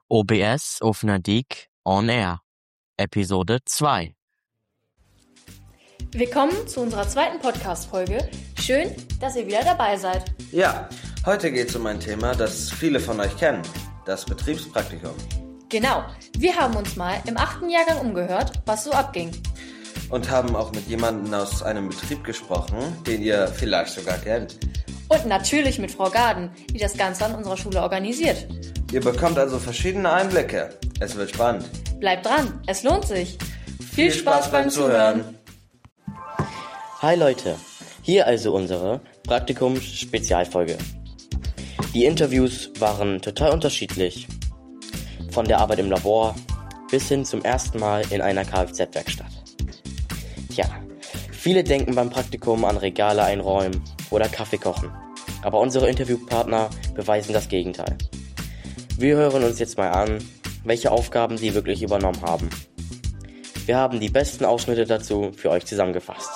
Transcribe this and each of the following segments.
OBS Ofnadik On Air, Episode 2. Willkommen zu unserer zweiten Podcast-Folge. Schön, dass ihr wieder dabei seid. Ja, heute geht es um ein Thema, das viele von euch kennen, das Betriebspraktikum. Genau, wir haben uns mal im 8. Jahrgang umgehört, was so abging. Und haben auch mit jemandem aus einem Betrieb gesprochen, den ihr vielleicht sogar kennt. Und natürlich mit Frau Gaden, die das Ganze an unserer Schule organisiert. Ihr bekommt also verschiedene Einblicke. Es wird spannend. Bleibt dran, es lohnt sich. Viel Spaß beim Zuhören. Hi Leute, hier also unsere Praktikums-Spezialfolge. Die Interviews waren total unterschiedlich. Von der Arbeit im Labor bis hin zum ersten Mal in einer Kfz-Werkstatt. Tja, viele denken beim Praktikum an Regale einräumen oder Kaffee kochen. Aber unsere Interviewpartner beweisen das Gegenteil. Wir hören uns jetzt mal an, welche Aufgaben sie wirklich übernommen haben. Wir haben die besten Ausschnitte dazu für euch zusammengefasst.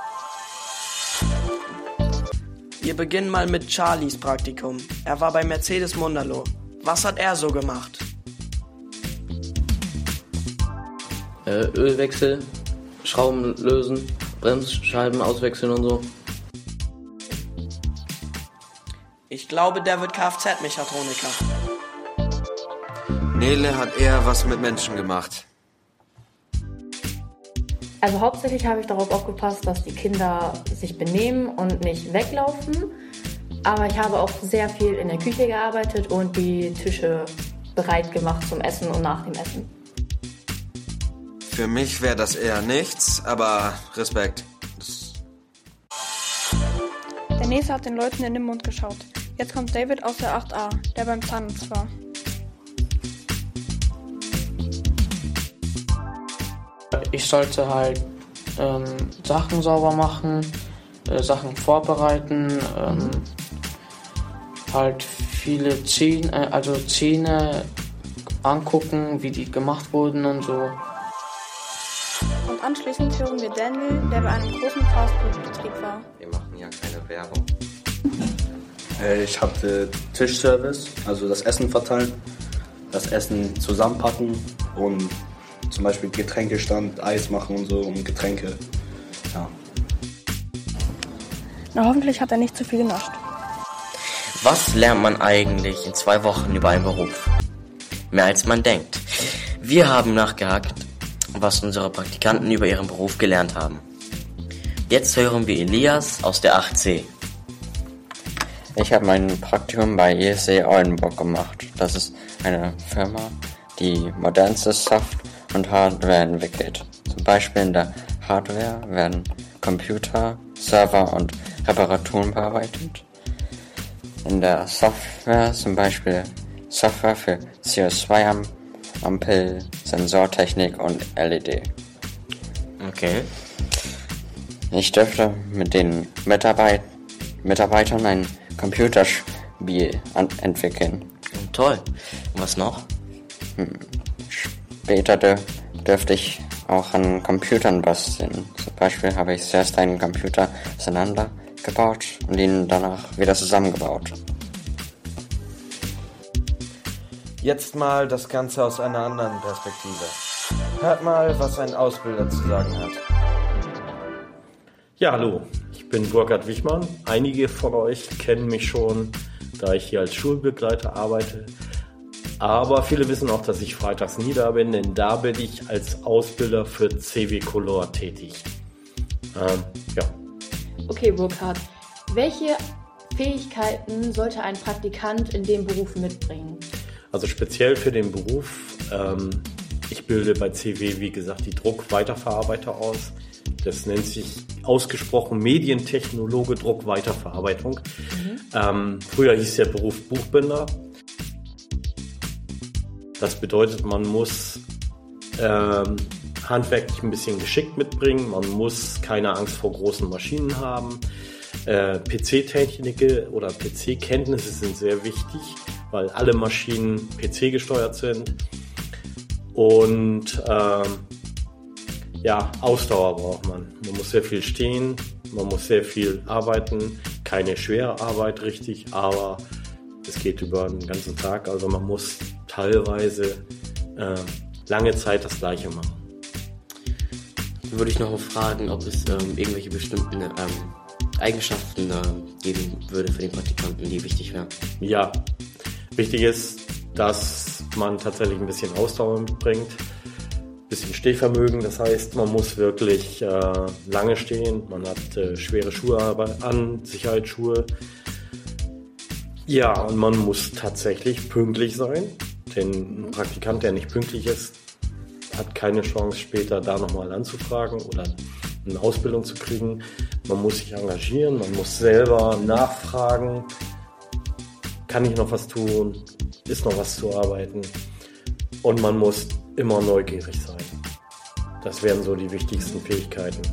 Wir beginnen mal mit Charlies Praktikum. Er war bei Mercedes Mundalo. Was hat er so gemacht? Ölwechsel, Schrauben lösen, Bremsscheiben auswechseln und so. Ich glaube, der wird Kfz-Mechatroniker. Nele hat eher was mit Menschen gemacht. Also hauptsächlich habe ich darauf aufgepasst, dass die Kinder sich benehmen und nicht weglaufen. Aber ich habe auch sehr viel in der Küche gearbeitet und die Tische bereit gemacht zum Essen und nach dem Essen. Für mich wäre das eher nichts, aber Respekt. Der nächste hat den Leuten in den Mund geschaut. Jetzt kommt David aus der 8a, der beim Zahnarzt war. Ich sollte halt Sachen sauber machen, Sachen vorbereiten, halt viele Zähne angucken, wie die gemacht wurden und so. Und anschließend hören wir Daniel, der bei einem großen Fastfood-Betrieb war. Wir machen ja keine Werbung. Ich hatte Tischservice, also das Essen verteilen, das Essen zusammenpacken und zum Beispiel Getränkestand, Eis machen und so und Getränke. Ja. Na, hoffentlich hat er nicht zu viel genascht. Was lernt man eigentlich in 2 Wochen über einen Beruf? Mehr als man denkt. Wir haben nachgehakt, was unsere Praktikanten über ihren Beruf gelernt haben. Jetzt hören wir Elias aus der 8C. Ich habe mein Praktikum bei ESC Oldenburg gemacht. Das ist eine Firma, die modernste Software und Hardware entwickelt. Zum Beispiel in der Hardware werden Computer, Server und Reparaturen bearbeitet. In der Software zum Beispiel Software für CO2-Ampel, Sensortechnik und LED. Okay. Ich dürfte mit den Mitarbeitern ein Computerspiel entwickeln. Toll. Und was noch? Später dürfte ich auch an Computern basteln. Zum Beispiel habe ich zuerst einen Computer auseinandergebaut und ihn danach wieder zusammengebaut. Jetzt mal das Ganze aus einer anderen Perspektive. Hört mal, was ein Ausbilder zu sagen hat. Ja, hallo, ich bin Burkhard Wichmann. Einige von euch kennen mich schon, da ich hier als Schulbegleiter arbeite. Aber viele wissen auch, dass ich freitags nie da bin, denn da bin ich als Ausbilder für CW Color tätig. Ja. Okay, Burkhard, welche Fähigkeiten sollte ein Praktikant in dem Beruf mitbringen? Also speziell für den Beruf, ich bilde bei CW, wie gesagt, die Druckweiterverarbeiter aus. Das nennt sich ausgesprochen Medientechnologe Druckweiterverarbeitung. Früher hieß der Beruf Buchbinder. Das bedeutet, man muss handwerklich ein bisschen geschickt mitbringen. Man muss keine Angst vor großen Maschinen haben. PC-Technik oder PC-Kenntnisse sind sehr wichtig, weil alle Maschinen PC gesteuert sind. Und Ausdauer braucht man. Man muss sehr viel stehen, man muss sehr viel arbeiten. Keine schwere Arbeit richtig, aber es geht über den ganzen Tag. Also man muss teilweise lange Zeit das Gleiche machen. Dann würde ich noch fragen, ob es irgendwelche bestimmten Eigenschaften geben würde für den Praktikanten, die wichtig wären. Ja, wichtig ist, dass man tatsächlich ein bisschen Ausdauer mitbringt, ein bisschen Stehvermögen. Das heißt, man muss wirklich lange stehen. Man hat schwere Schuhe an, Sicherheitsschuhe. Ja, und man muss tatsächlich pünktlich sein. Denn ein Praktikant, der nicht pünktlich ist, hat keine Chance, später da nochmal anzufragen oder eine Ausbildung zu kriegen. Man muss sich engagieren, man muss selber nachfragen. Kann ich noch was tun? Ist noch was zu arbeiten? Und man muss immer neugierig sein. Das wären so die wichtigsten Fähigkeiten.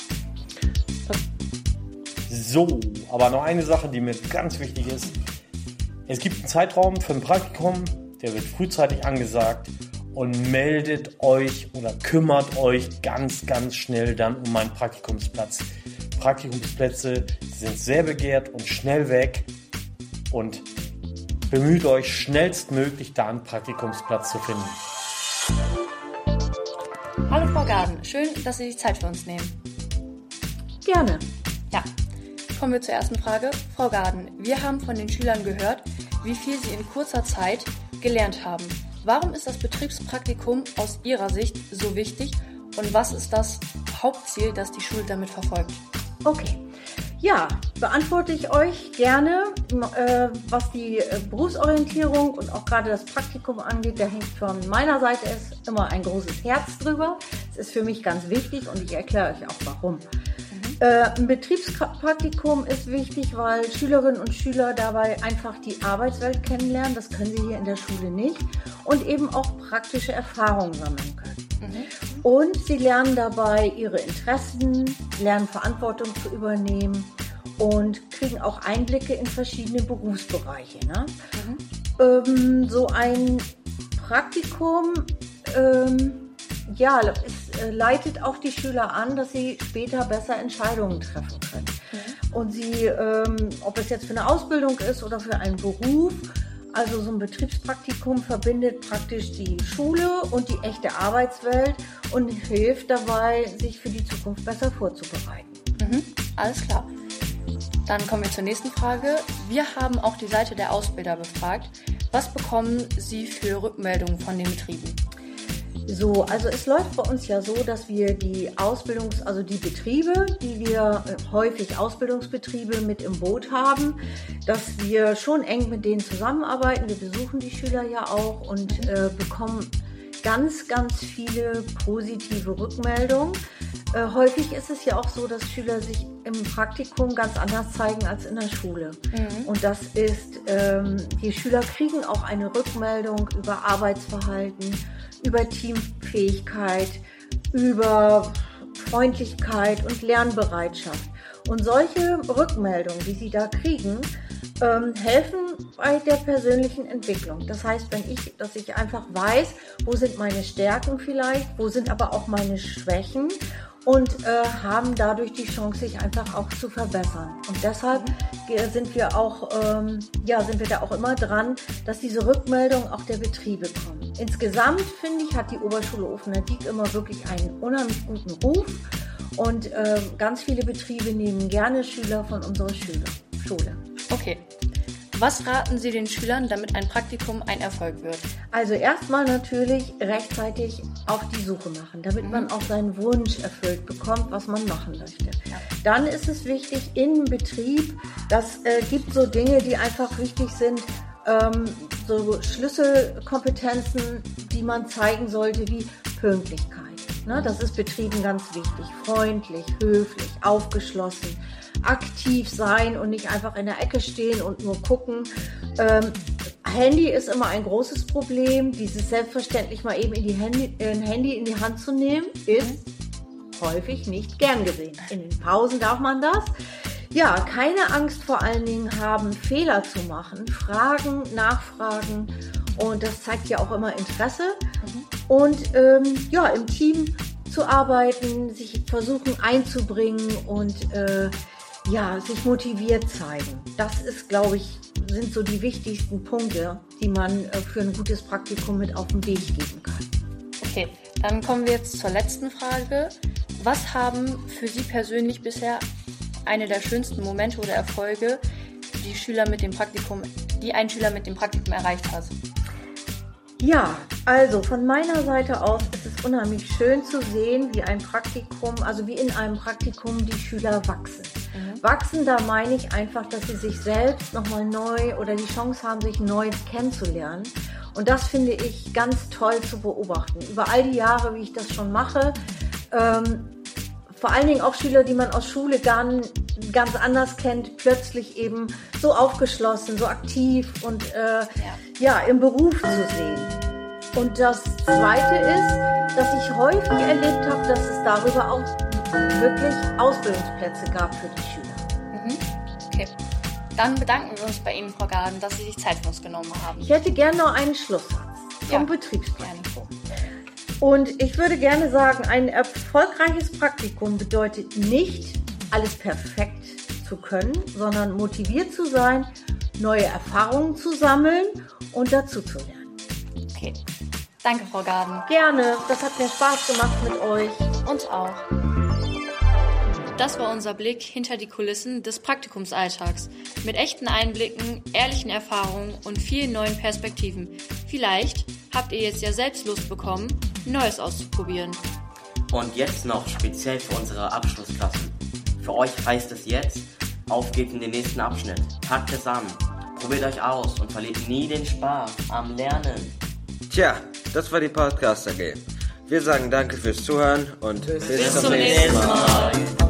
So, aber noch eine Sache, die mir ganz wichtig ist. Es gibt einen Zeitraum für ein Praktikum, der wird frühzeitig angesagt, und meldet euch oder kümmert euch ganz, ganz schnell dann um einen Praktikumsplatz. Praktikumsplätze sind sehr begehrt und schnell weg, und bemüht euch schnellstmöglich, da einen Praktikumsplatz zu finden. Hallo Frau Garden, schön, dass Sie die Zeit für uns nehmen. Gerne. Ja, kommen wir zur ersten Frage. Frau Garden, wir haben von den Schülern gehört, wie viel sie in kurzer Zeit gelernt haben. Warum ist das Betriebspraktikum aus Ihrer Sicht so wichtig und was ist das Hauptziel, das die Schule damit verfolgt? Okay, ja, beantworte ich euch gerne. Was die Berufsorientierung und auch gerade das Praktikum angeht, da hängt von meiner Seite immer ein großes Herz drüber. Es ist für mich ganz wichtig und ich erkläre euch auch warum. Ein Betriebspraktikum ist wichtig, weil Schülerinnen und Schüler dabei einfach die Arbeitswelt kennenlernen. Das können sie hier in der Schule nicht. Und eben auch praktische Erfahrungen sammeln können. Und sie lernen dabei ihre Interessen, lernen Verantwortung zu übernehmen und kriegen auch Einblicke in verschiedene Berufsbereiche. Ne? So ein Praktikum es leitet auch die Schüler an, dass sie später besser Entscheidungen treffen können. Und sie, ob es jetzt für eine Ausbildung ist oder für einen Beruf, also so ein Betriebspraktikum verbindet praktisch die Schule und die echte Arbeitswelt und hilft dabei, sich für die Zukunft besser vorzubereiten. Alles klar. Dann kommen wir zur nächsten Frage. Wir haben auch die Seite der Ausbilder befragt. Was bekommen Sie für Rückmeldungen von den Betrieben? So, also es läuft bei uns ja so, dass wir die die Betriebe, die wir häufig Ausbildungsbetriebe mit im Boot haben, dass wir schon eng mit denen zusammenarbeiten. Wir besuchen die Schüler ja auch und bekommen ganz, ganz viele positive Rückmeldungen. Häufig ist es ja auch so, dass Schüler sich im Praktikum ganz anders zeigen als in der Schule. Und das ist, die Schüler kriegen auch eine Rückmeldung über Arbeitsverhalten, über Teamfähigkeit, über Freundlichkeit und Lernbereitschaft. Und solche Rückmeldungen, die sie da kriegen, helfen bei der persönlichen Entwicklung. Das heißt, dass ich einfach weiß, wo sind meine Stärken vielleicht, wo sind aber auch meine Schwächen und haben dadurch die Chance, sich einfach auch zu verbessern. Und deshalb sind wir da auch immer dran, dass diese Rückmeldungen auch der Betriebe kommen. Insgesamt, finde ich, hat die Oberschule Ofener-Diek immer wirklich einen unheimlich guten Ruf und ganz viele Betriebe nehmen gerne Schüler von unserer Schule. Okay. Was raten Sie den Schülern, damit ein Praktikum ein Erfolg wird? Also erstmal natürlich rechtzeitig auf die Suche machen, damit man auch seinen Wunsch erfüllt bekommt, was man machen möchte. Ja. Dann ist es wichtig, im Betrieb, das gibt so Dinge, die einfach wichtig sind, so Schlüsselkompetenzen, die man zeigen sollte, wie Pünktlichkeit. Ne? Das ist Betrieben ganz wichtig. Freundlich, höflich, aufgeschlossen, aktiv sein und nicht einfach in der Ecke stehen und nur gucken. Handy ist immer ein großes Problem. Dieses selbstverständlich mal eben ein Handy in die Hand zu nehmen, ist häufig nicht gern gesehen. In den Pausen darf man das. Ja, keine Angst vor allen Dingen haben, Fehler zu machen, fragen, nachfragen und das zeigt ja auch immer Interesse. Und im Team zu arbeiten, sich versuchen einzubringen und sich motiviert zeigen. Das ist, glaube ich, sind so die wichtigsten Punkte, die man für ein gutes Praktikum mit auf den Weg geben kann. Okay, dann kommen wir jetzt zur letzten Frage. Was haben für Sie persönlich bisher eine der schönsten Momente oder Erfolge, die ein Schüler mit dem Praktikum erreicht hat? Ja, also von meiner Seite aus ist es unheimlich schön zu sehen, wie in einem Praktikum die Schüler wachsen. Wachsen, da meine ich einfach, dass sie sich selbst nochmal neu oder die Chance haben, sich neu kennenzulernen. Und das finde ich ganz toll zu beobachten. Über all die Jahre, wie ich das schon mache, vor allen Dingen auch Schüler, die man aus Schule ganz anders kennt, plötzlich eben so aufgeschlossen, so aktiv und im Beruf zu sehen. Und das Zweite ist, dass ich häufig erlebt habe, dass es darüber auch wirklich Ausbildungsplätze gab für die Schüler. Okay, dann bedanken wir uns bei Ihnen, Frau Gaden, dass Sie sich Zeit für uns genommen haben. Ich hätte gerne noch einen Schlusssatz vom Betriebspraktikum. Und ich würde gerne sagen, ein erfolgreiches Praktikum bedeutet nicht, alles perfekt zu können, sondern motiviert zu sein, neue Erfahrungen zu sammeln und dazu zu lernen. Okay, danke, Frau Gaden. Gerne, das hat mir Spaß gemacht mit euch. Uns auch. Das war unser Blick hinter die Kulissen des Praktikumsalltags. Mit echten Einblicken, ehrlichen Erfahrungen und vielen neuen Perspektiven. Vielleicht habt ihr jetzt ja selbst Lust bekommen, Neues auszuprobieren. Und jetzt noch speziell für unsere Abschlussklassen. Für euch heißt es jetzt, auf geht's in den nächsten Abschnitt. Packt es an, probiert euch aus und verliert nie den Spaß am Lernen. Tja, das war die Podcast AG. Wir sagen danke fürs Zuhören und bis zum nächsten Mal.